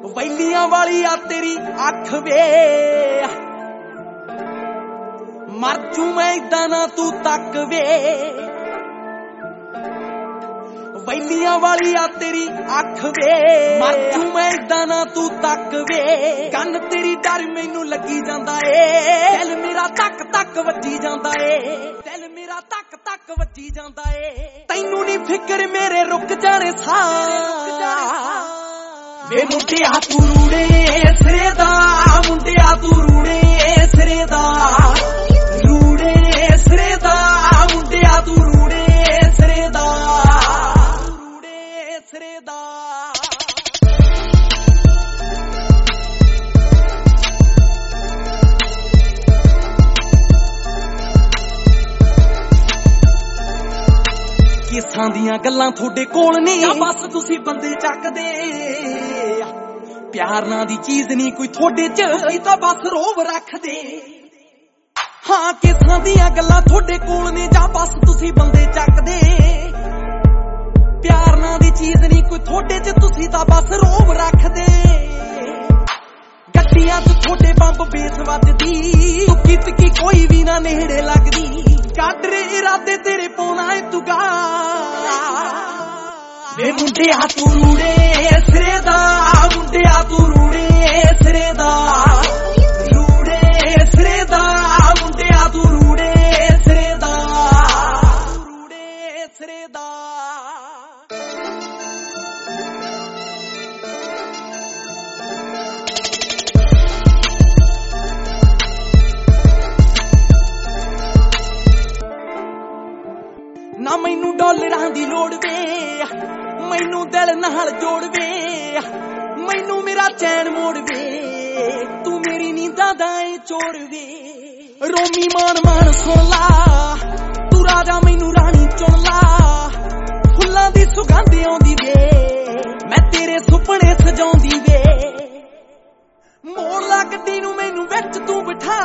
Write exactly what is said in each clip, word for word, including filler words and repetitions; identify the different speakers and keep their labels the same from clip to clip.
Speaker 1: ਵੈਲੀਆਂ ਵਾਲੀ ਆ ਤੇਰੀ ਅੱਖ ਵੇ ਮਰ ਜੂ ਮੈਂ ਇਦਾਂ ਨਾ ਤੂੰ ਤੱਕ ਵੇ ਵੈਲੀਆਂ ਵਾਲੀ ਆ ਤੇਰੀ ਅੱਖ ਵੇ ਮਰ ਜੂ ਮੈਂ ਇਦਾਂ ਨਾ ਤੂੰ ਤੱਕ ਵੇ ਕੰਨ ਤੇਰੀ ਡਰ ਮੈਨੂੰ ਲੱਗੀ ਜਾਂਦਾ ਏ ਦਿਲ ਮੇਰਾ ਧੱਕ ਧੱਕ ਵੱਜੀ ਜਾਂਦਾ ਏ ਦਿਲ ਮੇਰਾ ਧੱਕ ਧੱਕ ਵੱਜੀ ਜਾਂਦਾ ਏ ਤੈਨੂੰ ਨੀ ਫਿਕਰ ਮੇਰੇ ਰੁਕ ਜਾਣੇ ਸਾਹ ਵੇ ਮੁੰਡਿਆ ਤੂੰ ਰੂੜੇ ਸਿਰੇ ਦਾ ਮੁੰਡਿਆ ਤੂੰ ਰੂੜੇ ਸਿਰੇ ਦਾ ਰੂੜੇ ਸਿਰੇ ਦਾ ਮੁੰਡਿਆ ਤੂੰ ਰੂੜੇ ਸਿਰੇ ਦਾ ਰੂੜੇ ਸਿਰੇ ਦਾ ਕਿਸਾਂ ਦੀਆਂ ਗੱਲਾਂ ਤੁਹਾਡੇ ਕੋਲ ਨਹੀਂ ਜਾਂ ਬਸ ਤੁਸੀਂ ਬੰਦੇ ਚੱਕਦੇ ਪਿਆਰ ਨਾਂ ਦੀ ਚੀਜ਼ ਨਹੀਂ ਕੋਈ ਤੁਹਾਡੇ ਚ ਤੁਸੀਂ ਤਾਂ ਬਸ ਰੋਬ ਰੱਖਦੇ ਹਾਂ ਕਿਸਾਂ ਦੀਆਂ ਗੱਲਾਂ ਤੁਹਾਡੇ ਕੋਲ ਨੇ ਜਾਂ ਬਸ ਤੁਸੀਂ ਬੰਦੇ ਚੱਕਦੇ ਪਿਆਰ ਨਾਂ ਦੀ ਚੀਜ਼ ਨਹੀਂ ਕੋਈ ਤੁਹਾਡੇ ਚ ਤੁਸੀਂ ਤਾਂ ਬਸ ਰੋਬ ਰੱਖਦੇ ਗੱਡੀਆਂ ਚ ਤੁਹਾਡੇ ਬੰਬ ਬੇਸ ਵੱਜਦੀ ਤੁੱਕੀ ਤਿੱਕੀ ਕੋਈ ਵੀ ਨਾ ਨੇੜੇ ਲੱਗਦੀ ਕਾਡਰੇ ਇਰਾਦੇ ਤੇਰੇ ਪਾਉਣਾ ਏ ਤੁਗਾ ਵੇ ਮੁੰਡਿਆ ਤੂੰ ਰੂੜੇ ਸਿਰੇ ਦਾ ਮੁੰਡਿਆ ਤੂੰ ਰੂੜੇ ਸਿਰੇ ਦਾ ਰੂੜੇ ਸਿਰੇ ਦਾ ਮੁੰਡਿਆ ਤੂੰ ਰੂੜੇ ਸਿਰੇ ਦਾ ਰੂੜੇ ਸਿਰੇ ਦਾ ਨਾ ਮੈਨੂੰ ਡਾਲਰਾਂ ਦੀ ਲੋੜ ਵੇ ਮੈਨੂੰ ਦਿਲ ਨਾਲ ਜੋੜ ਵੇ ਮੈਨੂੰ ਮੇਰਾ ਚੈਨ ਮੋੜ ਵੇ ਤੂੰ ਮੇਰੀ ਨੀਂਦਾਂ ਦਾ ਏ ਚੋਰ ਵੇ ਰੋਮੀ ਮਾਨ ਮਾਨ ਸੁਣ ਲਾ ਤੂੰ ਰਾਜਾ ਮੈਨੂੰ ਰਾਣੀ ਚੁਣ ਲਾ ਫੁੱਲਾਂ ਦੀ ਸੁਗੰਧ ਆਉਂਦੀ ਵੇ ਮੈਂ ਤੇਰੇ ਸੁਪਨੇ ਸਜਾਉਂਦੀ ਵੇ ਮੋੜ ਲਾ ਗੱਡੀ ਨੂੰ ਮੈਨੂੰ ਵਿੱਚ ਤੂੰ ਬਿਠਾ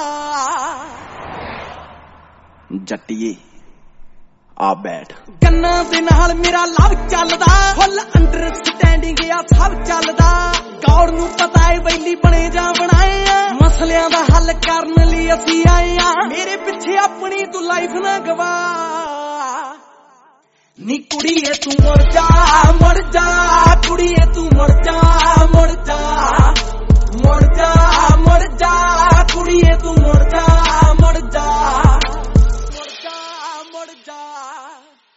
Speaker 1: ਜੱਟੀਏ ਆ ਬੈਠ ਕੰਨਾਂ ਦੇ ਨਾਲ ਮੇਰਾ ਲਵ ਚੱਲਦਾ ਫੁੱਲ ਅੰਡਰਸਟੈਂਡਿੰਗ ਆ ਸਭ ਚੱਲਦਾ ਗੌਰ ਨੂੰ ਪਤਾ ਏ ਵੈਲੀ ਬਣੇ ਜਾਂ ਬਣਾਏ ਆ ਮਸਲਿਆਂ ਦਾ ਹੱਲ ਕਰਨ ਲਈ ਅਸੀਂ ਆਏ ਆ ਮੇਰੇ ਪਿੱਛੇ ਆਪਣੀ ਤੂੰ ਲਾਈਫ ਨਾ ਗਵਾ ਨੀ ਕੁੜੀਏ ਤੂੰ ਮੁੜ ਜਾ ਮੁੜ ਜਾ ਕੁੜੀਏ ਤੂੰ ਮੁੜ ਜਾ ਮੁੜ ਜਾ ਮੁੜ ਜਾ ਮੁੜ ਜਾ ਕੁੜੀਏ ਤੂੰ ਮੁੜ ਜਾ ਮੁੜ ਜਾ ਮੁੜ ਜਾ ਮੁੜ ਜਾ